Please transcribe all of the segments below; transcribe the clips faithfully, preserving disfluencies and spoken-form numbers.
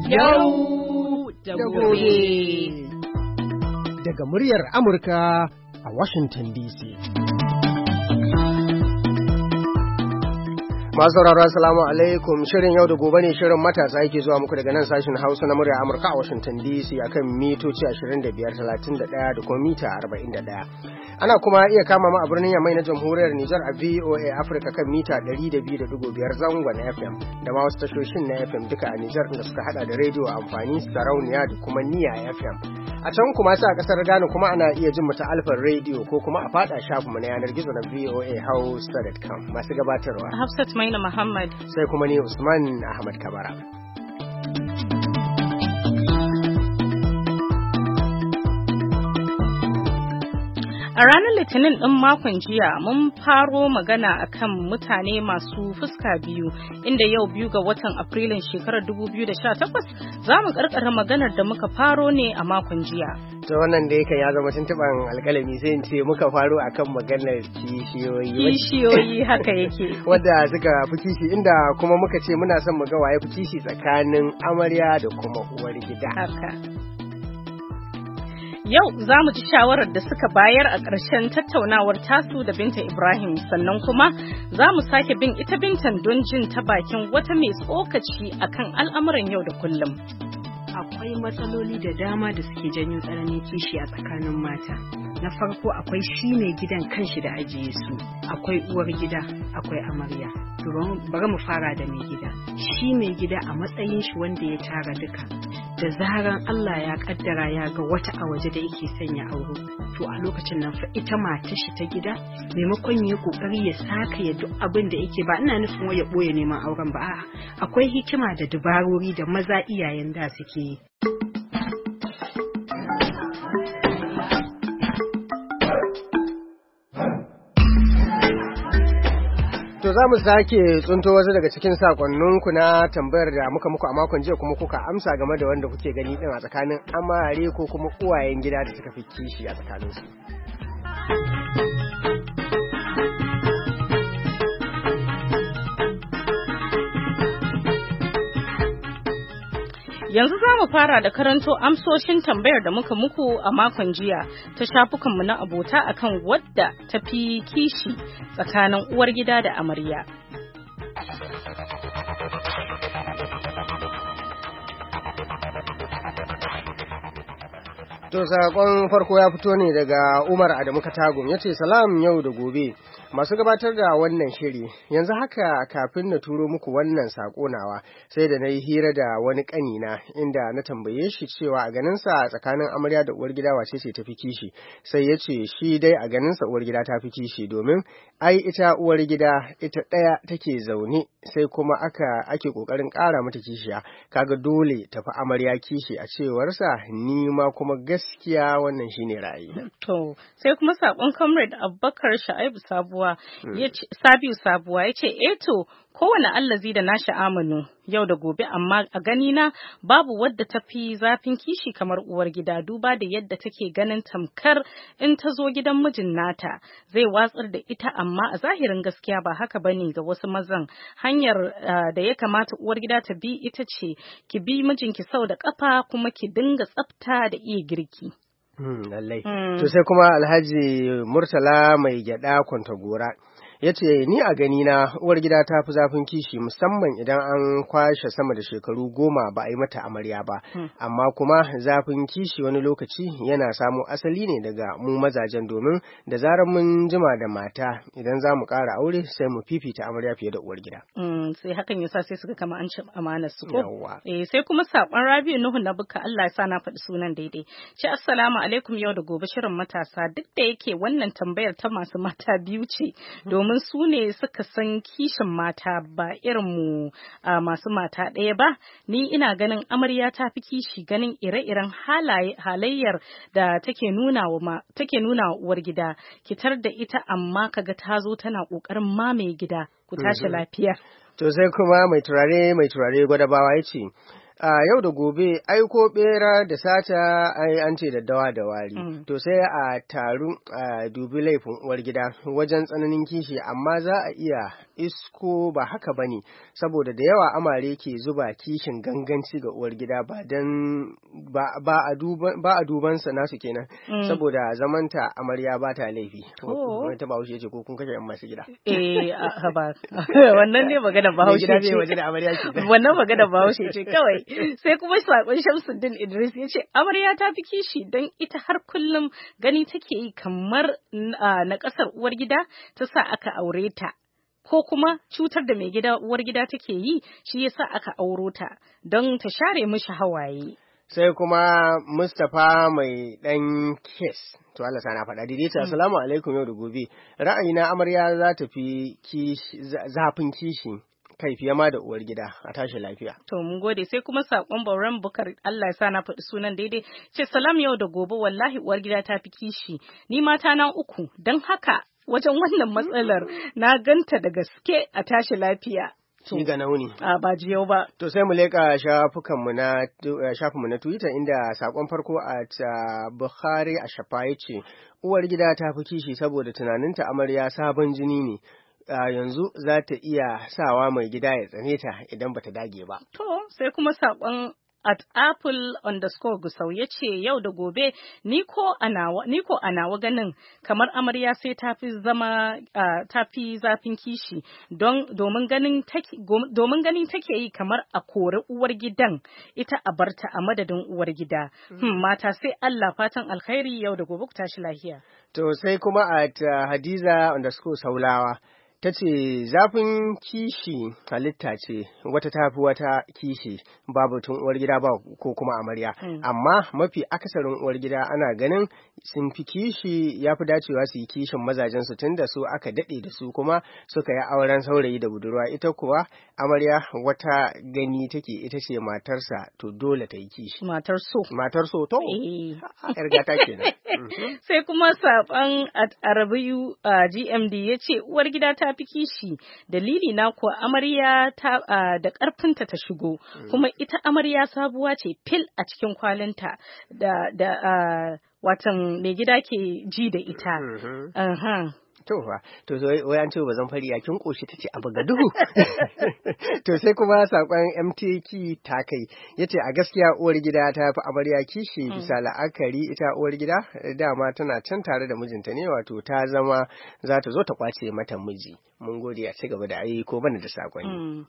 Yau da gobe. Daga muryar Amurka a Washington D C. Masu sauraro assalamu alaikum, shirin yau da gobe ne, shirin matasa yake zuwa muku daga nan sashen Hausa na murya Amurka a Washington D C akan mitoci ashirin da biyar, talatin da ɗaya da kuma mita arba'in da ɗaya. Ana kuma iya kama mu a birnin Yamai na Jamhuriyar Nijar a V O A Africa kan mita ɗari da biyu da ɗigo biyar zangon F M da ma wasu tashoshin na F M duka a Nijar da suka hada da rediyo amfani, sarauniya da kuma niya F M. A can kuma sa a kasar Ghana kuma ana iya jin mu ta Alfar Radio ko kuma a fada shafinmu na yanar gizo na V O A Hausa dot com. Masu gabatarwa Hafsat Maina Muhammad sai kuma ni Usman Ahmad Kabara. A ranar Litinin ɗin makon jiya mun faro magana akan mutane masu fuska biyu, inda yau biyu ga watan Afrilun shekarar dubu biyu da sha takwas za mu karkara maganar da muka faro ne a makon jiya. To wannan da yake ya zama tuntuɓan alƙalami sai in ce muka faro akan maganar kishiyoyi. Kishiyoyi haka yake. Wadda suka fi kishi, inda kuma muka ce muna son mu ga waye fi kishi tsakanin amarya da kuma uwar gida. Haka. Yau za mu ji shawarar da suka bayar a ƙarshen tattaunawar tasu da Binta Ibrahim, sannan kuma za mu sake bin ita Bintan don jin ta bakin wata mai tsokaci akan al'amuran yau da kullum. Akwai matsaloli da dama da suke janyo tsananin kishi a tsakanin mata. Na farko akwai shi mai gidan kanshi da ajiye su, akwai uwar gida, akwai amarya. To bari mu fara da mai gida. Shi mai gida a matsayin shi wanda ya tara duka. Da zaran Allah ya kaddara ya ga wata a waje da yake sanya auro, to a lokacin nan fa ita matar shi ta gida maimakon ya kokari ya saka ya duk abin da yake, ba ina nufin wai ya boye neman auren ba, a'a akwai hikima da dabarori da maza iyayen da suke yi. To za mu sake tsunto wasu daga cikin sakonninku na tambayar da muka muku a makon jiya kuma kuka amsa game da wanda kuke gani din a tsakanin amare ko kuma uwayen gida da suka fi kishi a tsakaninsu. Yanzu za mu fara da karanto amsoshin tambayar da muka muku a makon jiya ta shafukanmu na abota akan wadda ta fi kishi tsakanin uwar gida da amarya. To sakon farko ya fito ne daga Umar Adamu Katagum, yace salam yau da gobe. Masu gabatar da wannan shiri, yanzu haka kafin na turo muku wannan sako nawa sai da na yi hira da wani kanina inda na tambaye shi cewa a ganinsa tsakanin amarya da uwar gida wace ce tafi kishi, sai ya ce shi dai a ganinsa uwar gida ta fi kishi domin ai ita uwar gida ita ɗaya take zaune sai kuma aka ake kokarin ƙara mata kishiya, kaga dole tafi amarya kishi a cewarsa, ni ma kuma gaskiya wannan shine ra'ayi. To sai kuma sakon comrade Abubakar Sha'ibu Sabuwa yace Sabiu Sabuwa yace eh to kowane allazi da nashi amanu yau da gobe, amma a gani na babu wadda ta fi zafin kishi kamar uwar gida, duba da yadda take ganin tamkar in ta zo gidan mijin nata zai watsar da ita, amma a zahirin gaskiya ba haka bane ga wasu mazan. Hanyar uh, da ya kamata uwar gida ta bi ita ce ki bi mijinki sau da kafa kuma ki dinga tsafta da iya girki. Hmm, lallai. Hmm. To sai kuma Alhaji Murtala mai gyada Kwantagora ya ce ni a gani na uwar gida ta fi zafin kishi, musamman idan an kwashe sama da shekaru goma ba a yi mata amarya ba. Hmm. Amma kuma zafin kishi wani lokaci yana samo asali ne daga mu mazajen, domin da zarar mun jima da mata idan za mu ƙara aure sai mu fifita amarya fiye da uwar gida. Hmm, sai hakan yasa sai suka kama an ci amanar su ko. Eh, sai kuma saƙon Rabi'u Nuhu na Bukka, Allah ya sa na faɗi sunan daidai. Ce assalamu alaikum yau da gobe shirin matasa, duk da yake wannan tambayar ta masu mata biyu ce, domin su ne suka san kishin mata ba irin mu masu mata ɗaya ba. Ni ina ganin amarya ta fi kishi, ganin ire-iren halayyar da take nuna wa take nuna wa uwar gida, kitar da ita amma kaga ta zo tana ƙoƙarin mamaye gida. Ku tashi lafiya. To sai kuma mai turare mai turare Gwadabawa ya ce a yau da gobe aiko bera da sata ai an ce daddawa da wari mm. to sai a taru a dubi laifin uwar gida wajen tsananin kishi amma za a iya isko ba haka bane saboda da yawa amare ke zuba kishin ganganci ga uwar gida ba dan ba, ba a duban ba a duban sa nasu kenan mm. saboda zamanta amarya ba ta laifi oh. ta bahaushe ce ko kun kashe yan masu gida eh ba wannan ne magana bahaushe ce waje da amarya ce wannan magana bahaushe ce kawai sai kuma sakon Shamsuddin Idris ya ce amarya ta fi kishi don ita har kullum gani take yi kamar na kasar uwar gida ta sa aka aure ta ko kuma cutar da mai gida uwar gida take yi shi yasa aka auro ta don ta share mishi hawaye. Sai kuma Mustapha mai ɗan kes, to Allah sana faɗa daidaita, assalamu alaikum yau da gobe, ra'ayina amarya za ta fi zafin kishi kai fiye ma da uwar gida a tashi lafiya. To mun gode sai kuma sakon Bauran Bukar Allah ya sa na faɗi sunan daidai ce salam yau da gobe wallahi uwar gida ta fi kishi ni mata na uku don haka wajen wannan matsalar na ganta da gaske a tashi lafiya. Shi ga nauni. A ba jiyau ba. To sai mu leƙa shafukanmu na shafinmu na Twitter inda sakon farko a ta Bukhari a shafa ya ce uwar gida ta fi kishi saboda tunaninta amarya sabon jini ne. Uh, yanzu za ta iya sawa mai gida ya tsane ta idan bata dage ba. To sai kuma saƙon at apple underscore gusau ya ce yau da gobe ni ko a nawa ganin kamar amarya sai ta fi zama uh, ta fi zafin kishi don domin ganin take yi kamar a kori uwar gidan ita a barta a madadin uwar gida. Mm. Hmm, mata sai Allah fatan alkhairi yau da gobe ku tashi lafiya. To sai kuma at uh, Hadiza underscore Saulawa ta ce zafin kishi halitta ce wata tafi wata kishi babu tun uwar gida ba ko kuma amarya mm. amma mafi akasarin uwar gida ana ganin sun fi kishi ya fi dacewa su yi kishin mazajen su tun da su aka daɗe da su kuma suka yi auren saurayi da budurwa ita kuwa amarya wata gani take ita ce matarsa to dole ta yi kishi matar so matar so to yar gata kenan sai kuma saban arabiyu G M D ya ce uwar gida ta fi kishi dalili na kuwa amarya ta uh, da karfinta ta shigo mm. kuma ita amarya sabuwa ce fil a cikin kwalinta da da uh, watan mai gida ke ji da ita mm-hmm. uh-huh. To fa, to wai an ce ba zan fari yakin koshi tace abu ga duhu. To sai kuma sakon M T K ta kai yace a gaskiya uwar gida ta fi amarya kishi bisa la'akari ita uwar gida dama tana can tare da mijinta ne wato ta zama za ta zo ta kwace mata miji. Mun gode a ci gaba da ayi ko bana da sakonni. Mm.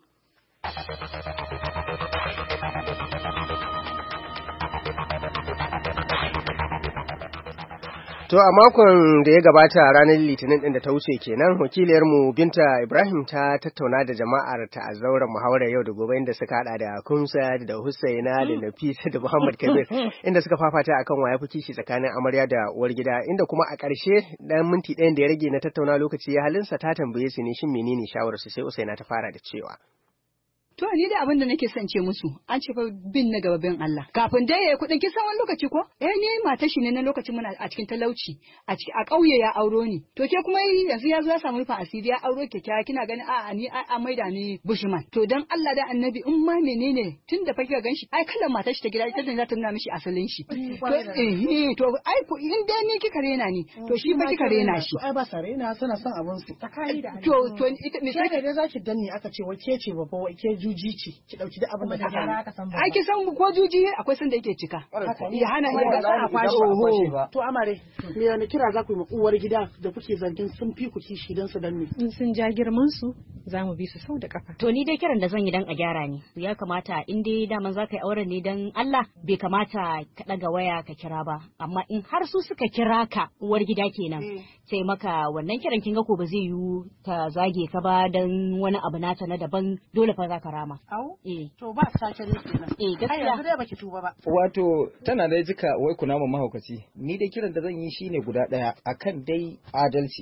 To a makon da ya gabata ranar Litinin din da ta wuce kenan wakiliyarmu Binta Ibrahim ta tattauna da jama'ar ta a zauren muhawarar yau da gobe inda suka hada da Kumsa da Husaina da Nafisa da Muhammad Kabir inda suka fafata akan waya fi kishi tsakanin amarya da uwar gida inda kuma a ƙarshe dan minti ɗayan da ya rage na tattauna lokaci ya halinsa ta tambaye su ne shin menene shawarar su sai Husaina ta fara da cewa To ni da abin da nake son ce musu an ce fa bin na gaba bin Allah. Kafin dai yayi kudin kisan wani lokaci ko? Eh ni mata shi ne na lokacin muna a cikin talauci a cikin a kauye ya auro ni. To ke kuma yanzu ya zo ya samu rufin asiri ya auro kyakkyawa kina ganin a ni a maida ni bushman. To dan Allah da Annabi in ma menene tun da fa kika ganshi ai kallon matar shi ta gida ita za ta nuna mishi asalin shi. To eh to ai in dai ni kika rena ni to shi ba kika rena shi. Ai ba sare na suna son abun su. To to ita me sai da zaki danni aka ce wai ke ce babba wai ke juji ce ki dauki duk abin da ka sani ai ki san ko juji akwai san da yake cika ya hana ya ga a fashi ba to amare me ne kira za ku yi uwar gida da kuke zargin sun fi ku kishi dan su danne in sun ja girman su za mu bi su sau da kafa to ni dai kiran da zan yi dan a gyara ne ya kamata in dai daman za ka yi auren ne dan Allah bai kamata ka daga waya ka kira ba amma in har su suka kira ka uwar gida kenan sai maka wannan kiran kin ga ko ba zai yiwu ta zage ka ba dan wani abu nata na daban dole fa za ka rama Au? Eh. To ba sake ne kenan. Eh gaskiya. Ai yanzu dai baki tuba ba. Wato tana da jika wai kuna mun mahaukaci. Ni dai kiran da zan yi shine guda daya akan dai adalci.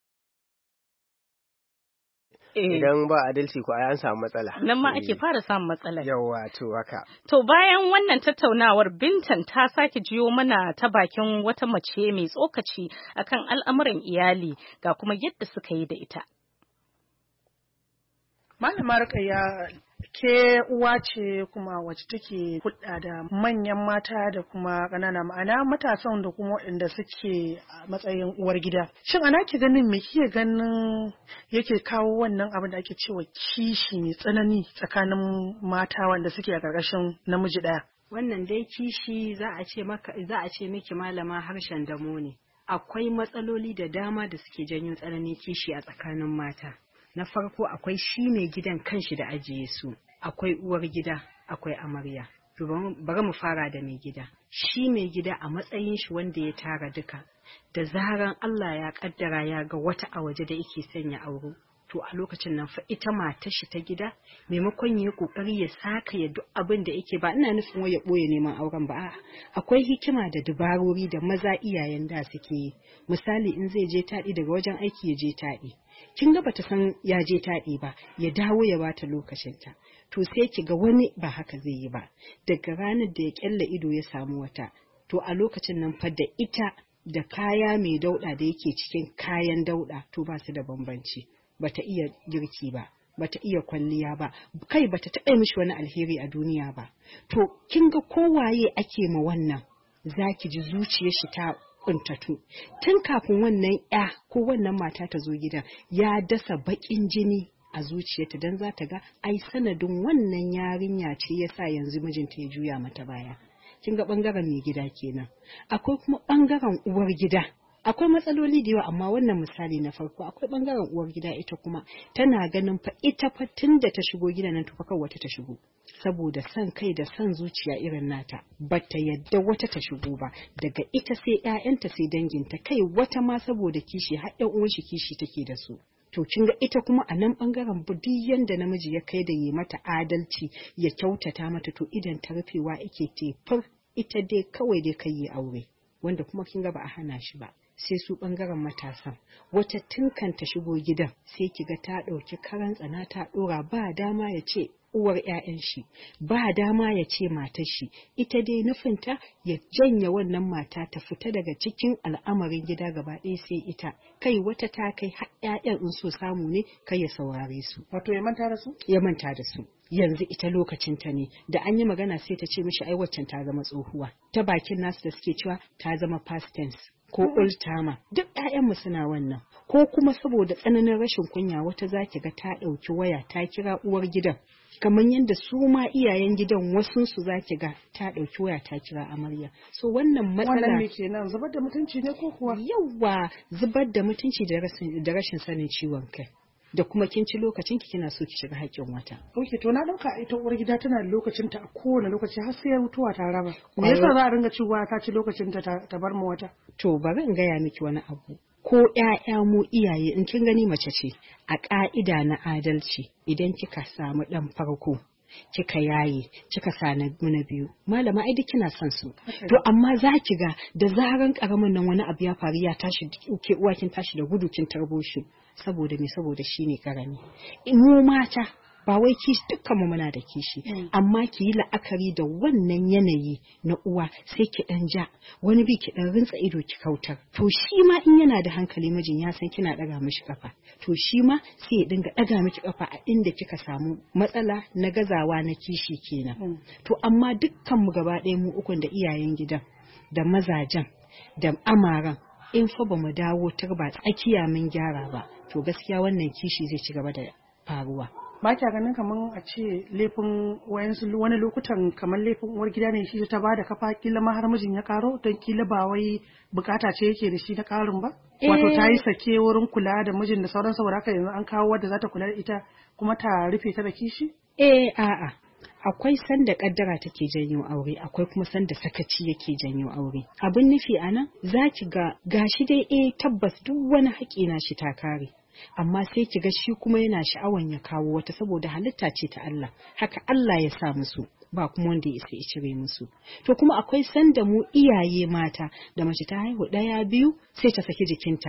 Idan ba adalci ko ai an samu matsala. Nan ma ake fara samun matsala. Yawwa to haka. To bayan wannan tattaunawar Bintan ta sake jiyo mana ta bakin wata mace mai tsokaci akan al'amuran iyali ga kuma yadda suka yi da ita. Malama Rukayya Ke uwa ce kuma wacce take hulɗa da manyan mata da kuma ƙanana, ma'ana matasan da kuma waɗanda suke a matsayin uwar gida. Shin ana ki ganin me kike ganin yake kawo wannan abin da ake cewa kishi mai tsanani tsakanin mata wanda suke a ƙarƙashin namiji ɗaya? Wannan dai kishi za a ce maka za a ce miki malama harshen damo ne. Akwai matsaloli da dama da suke janyo tsananin kishi a tsakanin mata. Na farko akwai shi mai gidan kanshi da ajiye su, akwai uwar gida, akwai amarya. To bari mu fara da mai gida. Shi mai gida a matsayin shi wanda ya tara duka, da zaran Allah ya kaddara ya ga wata a waje da yake sanya auro, to a lokacin nan fa ita matar shi ta gida maimakon ya kokari ya saka ya duk abin da yake, ba ina nufin wai ya boye neman auren ba, a'a akwai hikima da dabarori da maza iyayen da suke yi. Misali in zai je taɗi daga wajen aiki ya je taɗi, kin ga bata san ya je taɗi ba, ya dawo ya bata lokacinta. To sai ki ga wani ba haka zai yi ba, daga ranar da ya kyalla ido ya samu wata, to a lokacin nan fa da ita da kaya mai dauɗa da yake cikin kayan dauɗa to ba su da bambanci. Bata iya girki ba, bata iya kwalliya ba, kai bata taɓa mishi wani alheri a duniya ba. To kin ga kowaye ake ma wannan, zaki ji zuciyar shi ta kuntatu. Tun kafin wannan ya ko wannan mata ta zo gidan ya dasa baƙin jini a zuciyarta, dan za ta ga ai sanadin wannan yarinya ce yasa yanzu mijinta ya juya mata baya. Kin ga bangaren mai gida kenan. Akwai kuma bangaren uwar gida. Akwai matsaloli da yawa, amma wannan misali na farko. Akwai bangaren uwar gida, ita kuma tana ganin fa ita fa tun da ta shigo gidan nan to fa kawai wata ta shigo, saboda san kai da san zuciya irin nata bata yadda wata ta shigo ba, daga ita sai ƴaƴanta sai danginta, kai wata ma saboda kishi har ƴan uwan shi kishi take da su. To kin ga ita kuma a nan bangaren duk yanda namiji ya kai da yi mata adalci ya kyautata mata, to idan ta rufewa yake tefar ita dai kawai dai kai yi aure, wanda kuma kin ga ba a hana shi ba. Sai su bangaren matasan, wata tunkan ta shigo gidan sai kiga ta ɗauki karan tsana ta ɗora, ba dama ya ce uwar ƴaƴan shi, ba dama ya ce matar shi, ita dai nufinta ya janya wannan mata ta fita daga cikin al'amarin gida gaba ɗaya sai ita, kai wata ta kai har ƴaƴan in so samu ne kai ya saurare su. Wato ya manta da su? Ya manta da su. Yanzu ita lokacinta ne, da an yi magana sai ta ce mishi ai waccan ta zama tsohuwa, ta bakin nasu da suke cewa ta zama past tense ko old timer. Duk ƴaƴanmu suna wannan. Ko kuma saboda tsananin rashin kunya wata zaki ga ta ɗauki waya ta kira uwar gidan, kamar yadda su ma iyayen gidan wasu su zaki ga ta ɗauki waya ta kira amarya. So wannan matsala, wannan me kenan, zubar da mutunci ne ko kuwa? Yawwa, zubar da mutunci da rashin sanin ciwon kai. Da kuma kin ci lokacin ki kina so ki shiga haƙƙin wata. Okay, to na dauka ita uwar gida tana da lokacin ta a kowane lokaci har sai mutuwa ta raba. Me yasa za a ringa cewa ta ci lokacin ta ta bar mu wata? To bari in gaya miki wani abu. Ko ƴaƴa mu iyaye in kin gani mace ce, a ƙa'ida na adalci idan kika samu ɗan farko kika yaye kika sa na biyu, malama ai duk kina son su. To amma za ki ga da zaran karamin nan wani abu ya faru ya tashi, ke uwa kin tashi da gudu kin tarbo shi, saboda me? Saboda shine karami. Mu mata ba wai kishi, dukkan mu muna da kishi, mm. amma ki yi la'akari da wannan yanayi na uwa, sai ki dan ja wani bi ki dan rintsa ido ki kautar. To shi ma in yana da hankali mijin ya san kina daga mishi kafa, to shi ma sai ya dinga daga miki kafa a inda kika samu matsala na gazawa na kishi kenan. Mm. To amma dukkan mu gaba ɗaya mu ukun da iyayen gidan da mazajen da amaran, in fa ba mu dawo turba tsakiya mun gyara ba, to gaskiya wannan kishi zai ci gaba da faruwa. Ba kya ganin kaman a ce laifin wayansu wani lokutan kamar laifin uwar gida ne shi ta bada kafa, kila ma har mijin ya karo, don kila ba wai bukata ce yake da shi na karin ba? E, wato ta yi sake wurin kula da mijin da sauran, saboda haka yanzu an kawo wadda za ta kula da ita kuma ta rufe ta da kishi? Eh a'a, akwai sanda kaddara take janyo aure, akwai kuma sanda sakaci yake janyo aure. Abin nufi anan zaki ga gashi dai eh tabbas duk wani haƙi na shi ta kare, amma sai ki ga shi kuma yana sha'awan ya kawo wata, saboda halitta ce ta Allah, haka Allah ya sa musu, ba kuma wanda ya isa ya cire musu. To kuma akwai sanda mu iyaye mata da mace ta haihu ɗaya biyu sai ta saki jikinta,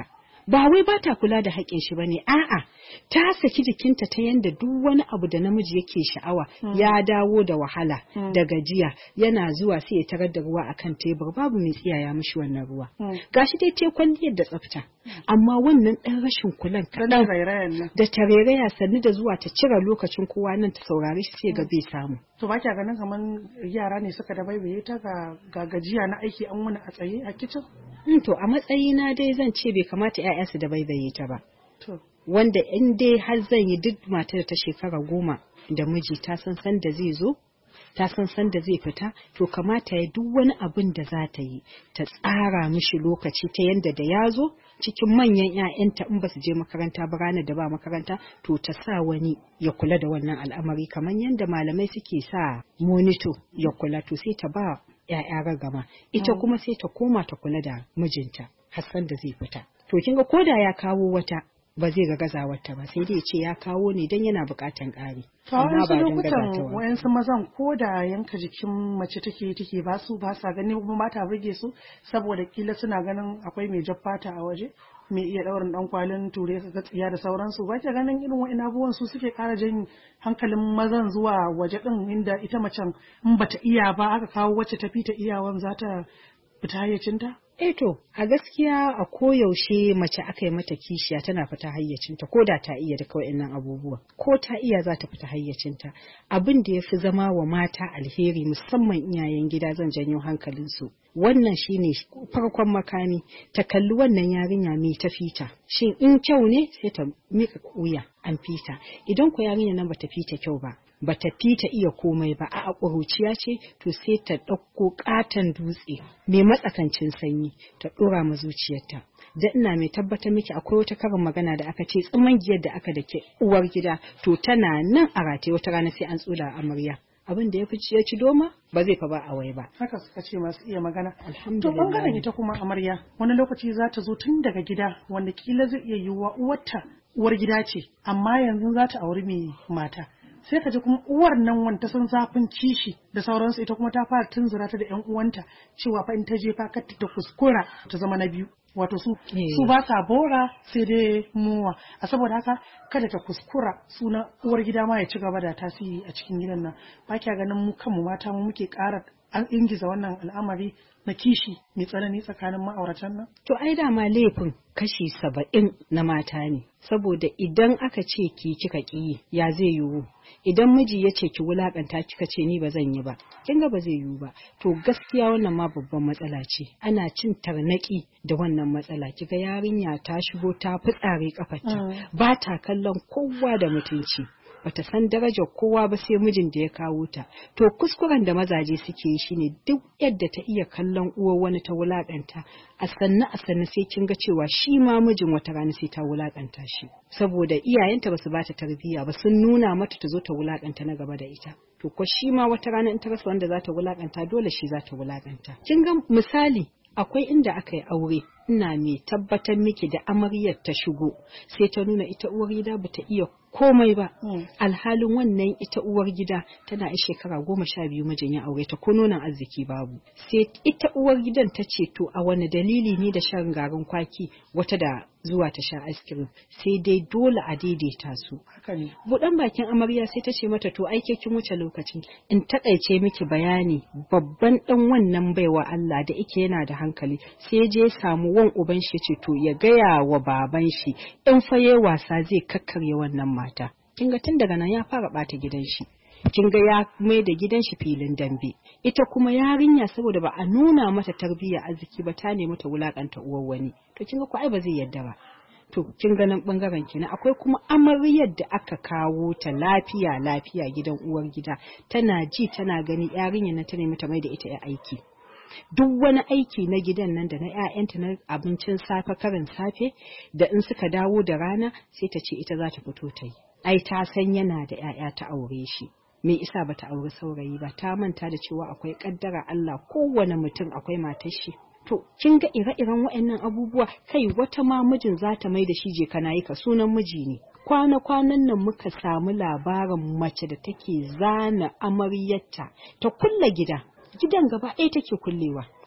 ba wai ba ta kula da haƙƙin shi bane, a'a ta saki jikinta ta yanda duk wani abu da namiji yake sha'awa mm. ya dawo da wahala mm. da gajiya yana zuwa sai ya tarar da ruwa akan tebur babu mai tsiyaya mishi wannan ruwa mm. gashi dai te kwalliyar da tsafta mm. amma wannan ɗan rashin kulan kaɗan da tarairaya sannu da zuwa ta cire lokacin kowa nan ta saurari shi sai ga bai samu. To ba kya ganin kaman yara ne suka da baibaye ta ga gajiya na aiki an wani a tsaye a kicin? Mm, to a matsayina dai zan ce bai kamata 'ya'ya su da baibaye ta ba. Wanda in dai har zan yi duk matar ta shekara goma da miji ta san san da zai zo, ta san san da zai fita, to kamata ya duk wani abin da za ta yi ta tsara mishi lokaci ta yanda da ya zo cikin manyan 'ya'yanta in ba su je makaranta ba ranar da ba makaranta to ta sa wani ya kula da wannan al'amari kamar yanda malamai suke sa monito ya kula to sai ta ba 'ya'ya ragama ita kuma sai ta koma ta kula da mijinta har san da zai fita. To kin ga koda ya kawo wata ba zai ga gazawarta ba sai dai ce ya kawo ne don yana bukatan ƙari. Amma ba don gazawarta. Wayansu mazan ko da yanka jikin mace take take ba su ba sa gani kuma ba ta burge su saboda kila suna ganin akwai mai jaffata a waje mai iya daurin dan kwalin ture ka tsiya da sauransu ba ta ganin irin wa'in abubuwan su suke ƙara jan hankalin mazan zuwa waje din inda ita macen in bata iya ba aka kawo wacce ta fita iyawan za ta fita hayyacinta. Eh to, a gaskiya a koyaushe mace aka yi mata kishiya tana fita hayyacinta ko da ta iya da kawai nan abubuwa ko ta iya za ta fita hayyacinta abin da ya fi zama wa mata alheri musamman iyayen gida zan janyo hankalinsu wannan shine farkon makami ta kalli wannan yarinya mai ta fita shin in kyau ne sai ta mika wuya an fita idan ku yarinya nan bata fita kyau ba bata fita iya komai ba a ƙuruciya ce to sai ta ɗauko ƙaton dutse mai matsakancin sanyi ta ɗora ma zuciyarta da ina mai tabbatar miki akwai wata karin magana da aka ce tsiman giyar da aka dake uwar gida to tana nan a rataye wata rana sai an tsula amarya abin da ya fi ya ci doma ba zai fa ba a wai ba haka suka ce masu iya magana to bangaren ita kuma amarya wani lokaci za ta zo tun daga gida wanda kila zai iya yiwuwa uwarta uwar gida ce amma yanzu za ta auri mai mata sai ka ji kuma uwar nan wanta san zafin kishi da sauransu ita kuma ta fara tunzura ta da ƴan uwanta cewa fa in ta je fa kar ta kuskura ta zama na biyu wato su su ba sa bora sai dai muwa a saboda haka kada ta kuskura sunan uwar gida ma ya ci gaba da tasiri a cikin gidan nan ba kya ganin mu kanmu mata mu muke ƙara an ingiza wannan al'amari na kishi mai tsanani tsakanin ma'auratan nan? To ai dama laifin kashi saba'in na mata ne, saboda idan aka ce ki kika ƙi ya zai yiwu, idan miji ya ce ki wulaƙanta kika ce ni ba zan yi ba, kin ga ba zai yiwu ba. To gaskiya wannan ma babban matsala ce, ana cin tarnaƙi da wannan matsala, kiga yarinya ta shigo ta fitsare kafarta, ba ta kallon kowa da mutunci. Bata san darajar kowa ba sai mijin da ya kawo ta to kuskuren da mazaje suke yi shine duk yadda ta iya kallon uwar wani ta wulakanta a sanna a sanna sai kin ga cewa shi ma mijin wata rana sai ta wulakanta shi saboda iyayenta basu bata tarbiyya ba sun nuna mata ta zo ta wulakanta na gaba da ita to ko shi ma wata rana in ta rasa wanda za ta wulakanta dole shi za ta wulakanta kin ga misali akwai inda aka yi aure ina mai tabbatar miki da amaryar ta shigo sai ta nuna ita uwar gida bata iya komai ba alhalin wannan ita uwar gida tana yi shekara goma sha biyu mijin ya aure ta ko nonon arziki babu sai ita uwar gidan ta ce to a wani dalili ne da shan garin kwaki wata da zuwa ta sha ice cream sai dai dole a daidaita su buɗan bakin amarya sai ta ce mata to aike kin wuce lokacin in takaice miki bayani babban dan wannan baiwa Allah da yake yana da hankali sai je samu wan uban shi ce to ya gaya wa baban shi in faye wasa zai kakkarye wannan mata kin ga tun daga nan ya fara bata gidan shi kin ga ya mai da gidan shi filin dambe ita kuma yarinya saboda ba a nuna mata tarbiyya arziki ba ta nemi ta wulakanta uwar wani to kin ga ko ai ba zai yadda ba to kin ga nan bangaren kenan akwai kuma amaryar da aka kawo ta lafiya lafiya gidan uwar gida tana ji tana gani yarinya na ta nemi ta mai da ita ya aiki duk wani aiki na gidan nan da na ƴaƴanta na abincin safe karin safe da in suka dawo da rana sai ta ce ita za ta fito ta yi ai ta san yana da ƴaƴa ta aure shi me isa bata aure saurayi ba ta manta da cewa akwai kaddara Allah kowane mutum akwai matar shi to kin ga ire-iren waɗannan abubuwa kai wata ma mijin za ta mai da shi je kana yi ka sunan miji ne kwana-kwanan nan muka samu labarin mace da take zana amaryarta ta kulle gida gidan gaba ɗaya take kullewa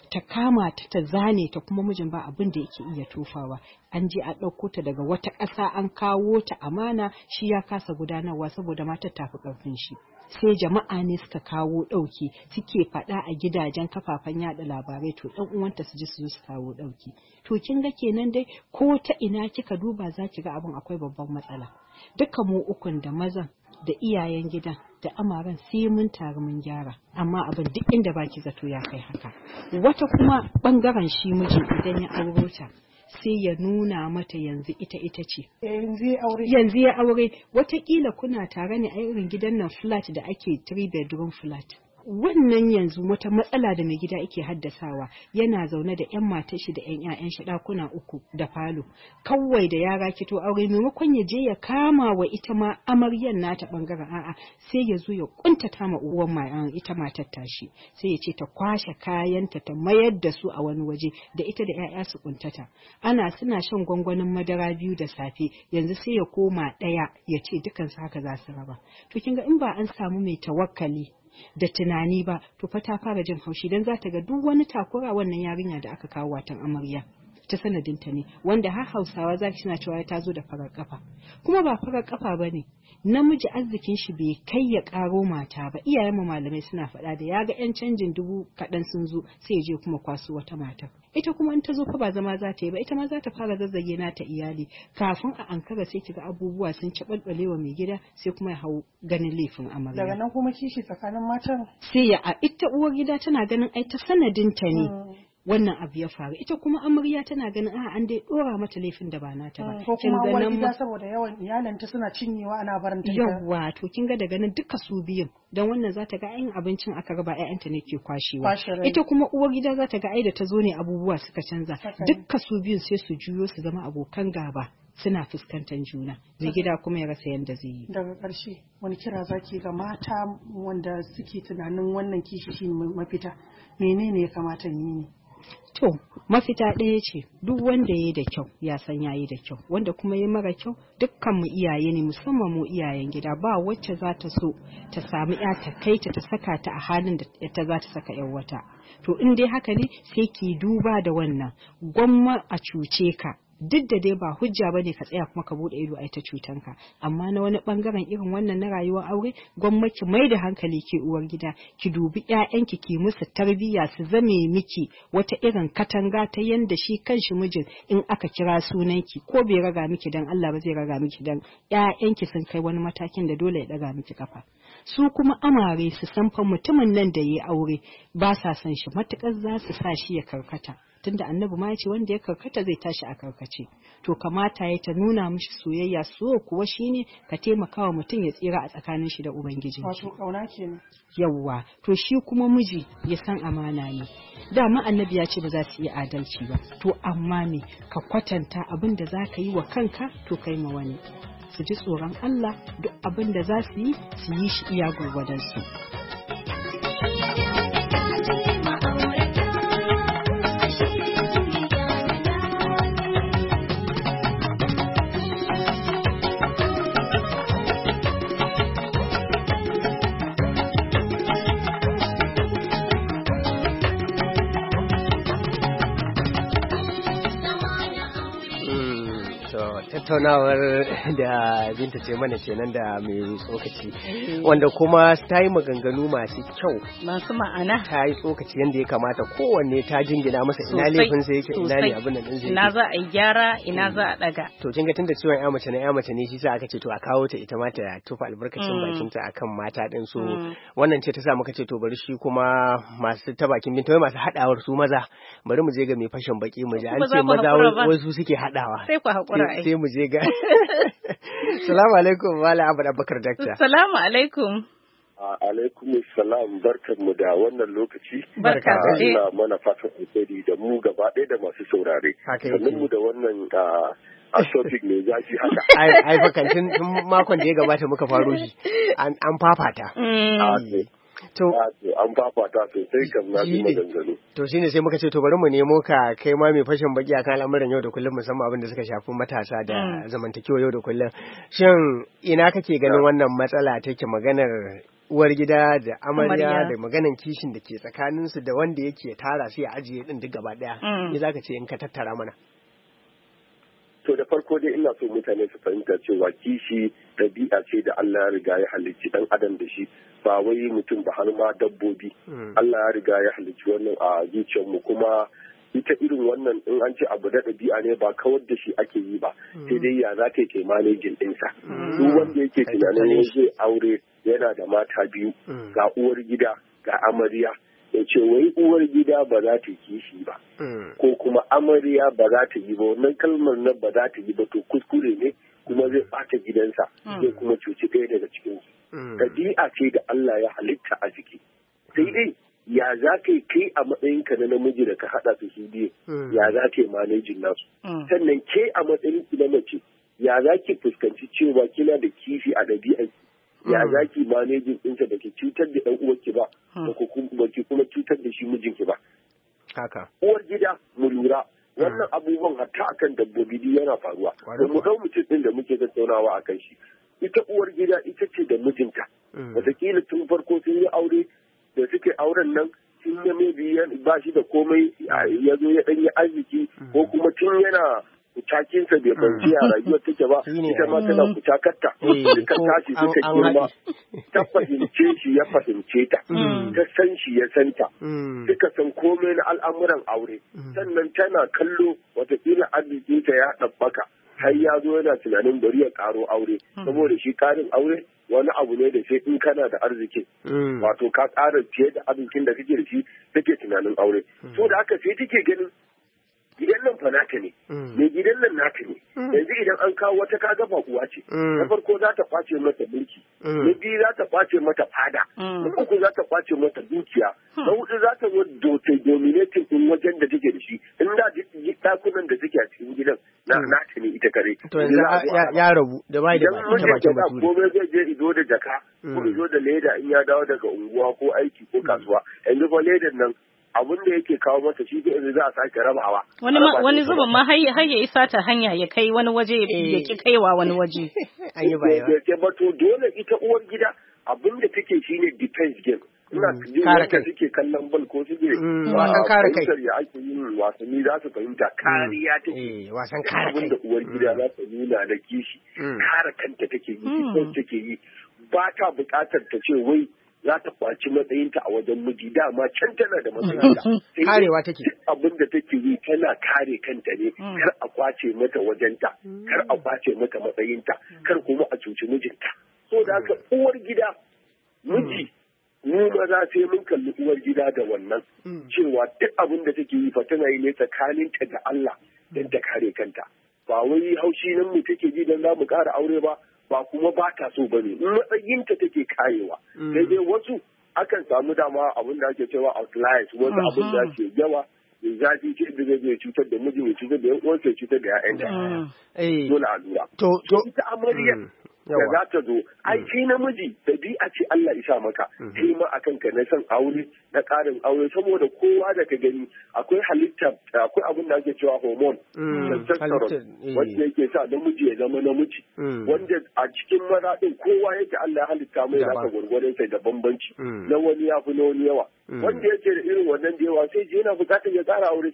ta kama ta ta zane ta kuma mijin ba abin da yake iya tofawa. An je a ɗauko ta daga wata ƙasa an kawo ta amana shi ya kasa gudanarwa saboda matar tafi ƙarfin shi. Sai jama'a ne suka kawo ɗauki suke faɗa a gidajen kafafen yaɗa labarai to ɗan uwanta su ji su su kawo ɗauki. To kin ga kenan dai ko ta ina kika duba za ki ga abin akwai babban matsala. Duka mu ukun da mazan da iyayen gidan da amaran sai mun taru mun gyara amma abin duk inda baki zato ya kai haka. Wata kuma bangaren shi mijin idan ya auro ta sai ya nuna mata yanzu ita ita ce. Yanzu ya aure. Yanzu ya aure. Watakila kuna tare ne a irin gidan nan flat da ake three bedroom flat. Wannan yanzu wata matsala da mai gida yake haddasawa yana zaune da yan matan shi da yan ƴaƴan shi ɗakuna uku da falo kawai da yara kito aure maimakon ya je ya kama wa ita ma amaryan nata bangaren a'a sai ya zo ya kuntata ma uwan ma ita matar tashi sai ya ce ta kwashe kayanta ta mayar da su a wani waje da ita da ƴaƴa su kuntata ana suna shan gwangwanin madara biyu da safe yanzu sai ya koma ɗaya ya ce dukansu haka za su raba to kinga in ba an samu mai tawakkali da tunani ba to fa ta fara jin haushi dan za ta ga duk wani takura wannan yarinya da aka kawo watan amarya ta sanadinta ne wanda har Hausawa za ki suna cewa ta zo da farar kafa kuma ba farar kafa bane namiji arzikin shi bai kai ya karo mata ba iyayen mu malamai suna faɗa da ya ga yan canjin dubu kaɗan sun zo sai ya je kuma kwaso wata mata ita kuma in ta zo fa ba zama za ta yi ba ita ma za ta fara zazzage nata iyali kafin a ankara sai kiga abubuwa sun ci balbalewa mai gida sai kuma ya hau ganin laifin amarya daga nan kuma kishi tsakanin matan sai ya a ita uwar gida tana ganin ai ta sanadinta ne wannan abu ya faru ita kuma amarya tana ganin a an dai dora mata laifin da ba nata ba ko kuma uwar gida saboda yawan iyalanta suna cinyewa ana barin ta yawa to kin ga daga nan duka su biyun dan wannan za ta ga ayin abincin aka raba ƴaƴanta ne ke kwashewa ita kuma uwar gida za ta ga ai da ta zo ne abubuwa suka canza duka su biyun sai su juyo su zama abokan gaba suna fuskantar juna mai gida kuma ya rasa yadda zai yi daga ƙarshe wani kira zaki ga mata wanda suke tunanin wannan kishi shi mafita menene ya kamata yi ne to mafita ɗaya ce duk wanda ya yi da kyau ya san ya yi da kyau wanda kuma ya mara kyau dukkan mu iyaye ne musamman mu iyayen gida ba wacce za ta so ta samu ya ta kai ta ta saka ta a halin da ta za ta saka yan wata to in dai haka ne sai ki duba da wannan gwamma a cuce ka duk da dai ba hujja bane ka tsaya kuma ka bude ido ai ta cutanka amma na wani bangaren irin wannan na rayuwar aure gwamnati mai da hankali ke uwar gida ki dubi ƴaƴanki ki musu tarbiyya su zame miki wata irin katanga ta yanda shi kanshi mijin in aka kira sunanki ko bai raga miki dan Allah ba zai raga miki dan ƴaƴanki sun kai wani matakin da dole ya daga miki kafa su kuma amare su san fa mutumin nan da yayi aure ba sa san shi matukar za su sa shi ya karkata tunda annabi ma yace wanda ya karkata zai tashi a karkace to kamata ya ta nuna mishi soyayya so kuwa shine ka taimaka wa mutum ya tsira a tsakanin shi da ubangiji wato kauna kenan yawwa to shi kuma miji ya san amana ne dama annabi ya ce ba za su yi adalci ba to amma me ka kwatanta abin da za ka yi wa kanka to kai ma wani su ji tsoron Allah duk abin da za su yi su yi shi iya gwargwadon su tattaunawar da binta ce mana kenan da mai tsokaci wanda kuma ta yi maganganu masu kyau masu ma'ana ta yi tsokaci yadda ya kamata kowanne ta jingina masa ina laifin sai yake ina ne abin da din zai ina za a yi gyara ina za a daga to kin ga tunda ciwon ya mace na ya mace ne shi sa aka ce to a kawo ta ita ma ta tufa albarkacin bakin ta akan mata din so wannan ce ta sa muka ce to bari shi kuma masu ta bakin binta wai masu hadawar su maza bari mu je ga mai fashin baki mu je an ce maza wasu suke hadawa sai ku hakura ai sai mu je ga Salamu alaikum Malam Ahmad Abubakar Dakta. Salamu alaikum. Alaikum salam barkanmu da wannan lokaci. Barka da ina mana fatan alheri da mu gaba ɗaya da masu saurare. Sannan mu da wannan a topic mai zafi haka. Ai fakancin makon da ya gabata muka faro shi. An fafata. To an fafata sosai kam na ji maganganu. To shine sai muka ce to bari mu nemo ka kai ma mai fashin baki akan al'amuran yau da kullum musamman abin da suka shafi matasa da zamantakewa yau da kullum. Shin ina kake ganin wannan matsala take maganar uwar gida da amarya da maganan kishin da ke tsakaninsu da wanda yake tara sai a ajiye din duk gaba daya me zaka ce in ka tattara mana? To da farko dai ina so mutane su fahimta cewa kishi ɗabi'a ce da Allah ya riga ya halicci dan adam da shi, ba wai mutum ba har ma dabbobi. Allah ya riga ya halicci wannan a zuciyarmu, kuma ita irin wannan in an ce abu da ɗabi'a ne ba kawar da shi ake yi ba, sai dai ya za ta ke manejin ɗinsa. Duk wanda yake tunanin zai aure yana da mata biyu, ga uwar gida ga amarya, ya ce wai uwar gida ba za ta kishi ba ko kuma amarya ba za ta yi ba, wannan kalmar nan ba za ta yi ba, to kuskure ne kuma zai ɓata gidansa, zai kuma cuci ɗaya daga cikinsu. Ɗabi'a ce da Allah ya halitta a jiki, sai dai ya za ka yi kai a matsayinka na namiji da ka haɗa su su biyu, ya za ka yi manejin nasu. Sannan ke a matsayinki na mace, ya za ki fuskanci cewa kina da kishi a ɗabi'arki, ya za ki manejin ɗinsa da ke cutar da ɗan uwarki ba, ba ki kuma cutar da shi mijinki ba. Haka. Uwar gida mu lura, wannan abubuwan hatta akan dabbobi yana faruwa. Da mu ɗau mutum ɗin da muke tattaunawa a kan shi. Ita uwar gida ita ce da mijinta. Wataƙila tun farko sun yi aure, da suke auren nan sun yi mai ba shi da komai ya zo ya ɗanyi arziki, ko kuma tun yana kucakinsa bai banci a rayuwar take ba, ita ma tana kucakarta, suka tashi suka girma, ta fahimce shi ya fahimce ta, ta san shi ya santa, suka san komai na al'amuran aure, sannan tana kallo watakila arzikinta ya ɗabbaka, har ya zo yana tunanin bari ya ƙaro aure, saboda shi ƙarin aure wani abu ne da sai in kana da arziki, wato ka ƙara fiye da arzikin da kake da shi take tunanin aure. So da haka sai take ganin gidan nan fa naka ne, mai gidan nan naka ne, yanzu idan an kawo wata kaga ba uwa ce, na farko za ta kwace mata mulki, na biyu za ta kwace mata fada, na uku za ta kwace mata dukiya, na hudu za ta zo dote dominating din wajen da take da shi, in da dakunan da suke a cikin gidan na nata ne ita kare. To yanzu ya rabu da bai da ita bakin bature. Komai zai je ido da jaka, ko ido da leda in ya dawo daga unguwa ko aiki ko kasuwa, yanzu fa ledan nan abin da yake kawo mata shi da yanzu za a sake rabawa. Wani wani zubin ma har ya isa ta hanya ya kai wani waje ya ki kaiwa wani waje. An yi bayawa. Ke bato dole ita uwar gida abin da take shine defense game. Ina jin wanda suke kallon bal ko suke wasan kare kai. Ya ake yin wasanni za su fahimta kariya take. Wasan kare kai. Abin da uwar gida za ta nuna da kishi. Kare kanta take yi, defense take yi. Ba ta buƙatar ta ce wai za ta kwaci matsayinta a wajen miji, dama can tana da matsayinta. Karewa take. Abin da take yi tana kare kanta ne, kar a kwace mata wajenta, kar a kwace mata matsayinta, kar kuma a cuci mijinta. So da haka uwar gida, miji, mu maza sai mun kalli uwar gida da wannan, cewa duk abin da take yi fa tana yi ne tsakaninta da Allah don ta kare kanta. Ba wai haushi nan mu take ji don za mu ƙara aure ba, ba kuma ba ta so bane, in matsayinta take karewa. Sai dai wasu akan samu dama abin da ake cewa outliers, wanda abin da ke yawa ya zafi ce da zai cutar da miji, ya cutar da yan uwansa, ya cutar da ƴaƴanta. Dole a lura. To ita amarya da za ta zo, ai kai namiji dabi'a ce Allah isa maka, kai ma akan ka na san aure, na ƙarin aure, saboda kowa da ka gani akwai halitta, akwai abin da ake cewa hormone, testosterone, wanda yake sa namiji ya zama namiji, wanda a cikin maza din kowa yake Allah ya halitta mai zaka gwargwadon sai da bambanci, na wani ya fi na wani yawa, wanda yake da irin wannan da yawa sai je yana bukatar ya ƙara aure.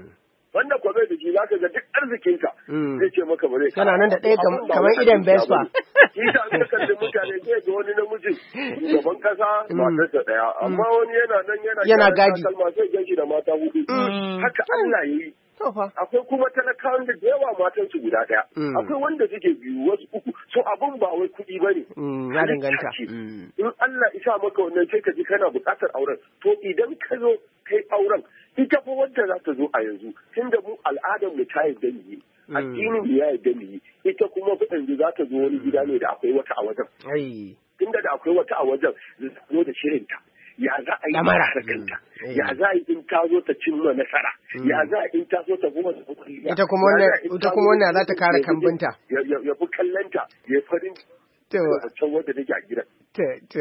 Wanda kwa bai da shi zaka ga duk arzikinka zai ce maka ba zai kana nan da ɗaya kamar idan Vespa. Shi ta ga kalli mutane zai ga wani namiji gaban kasa matarsa ɗaya, amma wani yana nan yana yana gadi kalma sai gan shi da mata hudu. Haka Allah ya yi. Akwai kuma talakawan da da yawa matan su guda ɗaya. Akwai wanda suke biyu wasu uku. So abun ba wai kuɗi ba ne. Ya danganta. In Allah isa maka wannan sai ka ji kana buƙatar auren. To idan ka zo kai auren ita fa wadda za ta zo a yanzu, tunda mu al'adar mu ta yadda mu yi, addinin mu ya yadda mu yi, ita kuma yanzu za ta zo wani gida ne da akwai wata a wajen. Tunda da akwai wata a wajen, za ta zo da shirinta. Ya za a yi kanta, ya za a yi in ta zo ta cimma nasara, ya za a in ta zo ta kuma ta ita kuma wannan ita kuma wannan za ta kare kambinta. Ya fi kallanta, ya farin to can wanda take a gidan. To to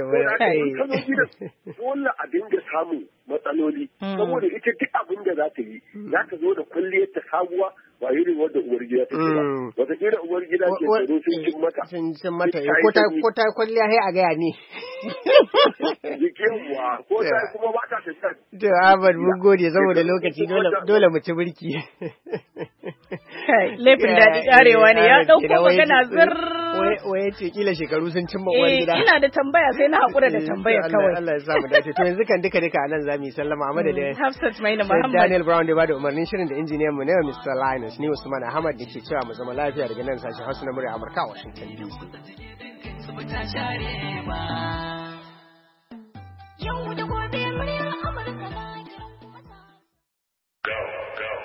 dole a dinga samun matsaloli, saboda ita duk abin da za ta yi za ta zo da kwalliyar ta sabuwa ba irin wanda uwar gida take ba wata kira uwar gida ke tsoro sun cin mata sun cin mata ko ta ko ta kwalliya sai a gaya ne jikinwa ko ta kuma ba ta tafiya to Ahmad mun gode saboda lokaci dole dole mu ci birki laifin daɗi karewa ne ya ɗauko magana zir waye ce kila shekaru sun cimma uwar gida ina da tambaya sai na haƙura da tambaya kawai Allah ya sa mu dace to yanzu kan duka duka anan zamu yi sallama a madadin Hafsat Maina Muhammad Daniel Brown da ba da umarnin shirin da injiniyan mu ne Mister Linus ni Usman Ahmad da ke cewa mu zama lafiya daga nan sashen Hausa na murya Amurka a Washington D C